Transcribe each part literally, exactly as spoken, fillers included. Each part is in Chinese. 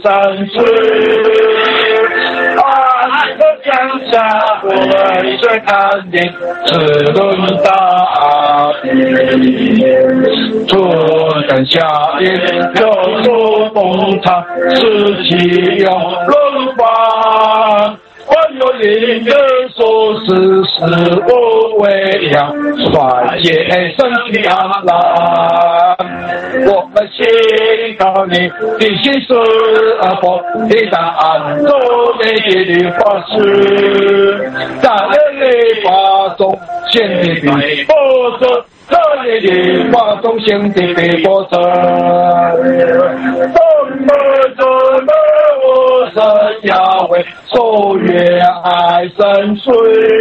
山水。俺的江夏为水看定，齿轮大地。春耕夏耘有所冬藏，四季有轮换。万有灵的所思，是我为养，衰竭身体安然。我们信靠你的心是而佛的答案，做你的法师，在你法中显的比波折，在你的法中显的比波折。怎么怎么我生亚为受月爱深邃，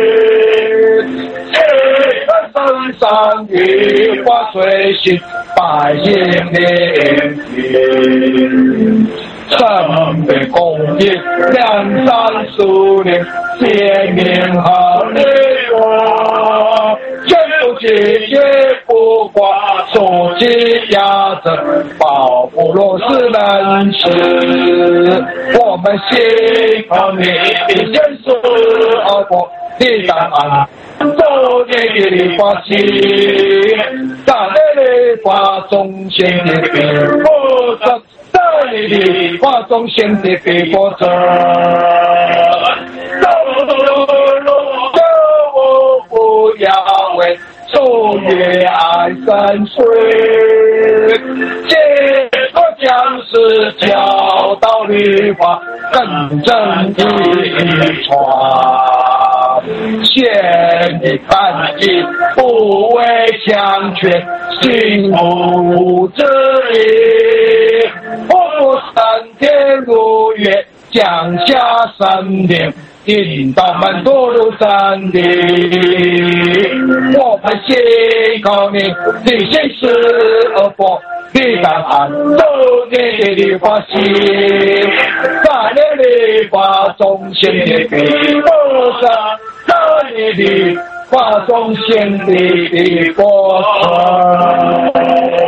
这山上的花水性百姓灵品，生被供应两三十年，见面好利我，全部解决不挂手机压着，保护弱势人士。我们信靠你的真实而活的答案，做你的法器，在你的法中显的比波折，在你的法中显的比波折。我不要为受月爱深邃，结果将是教导律法更正的传，现的反击不为强权，心无之理，我三天如月降下三年，引导们堕入山地。我们信靠你的心是而佛的答案，都你的法器，在你的法中显的比波折，在你的法中显的比波折。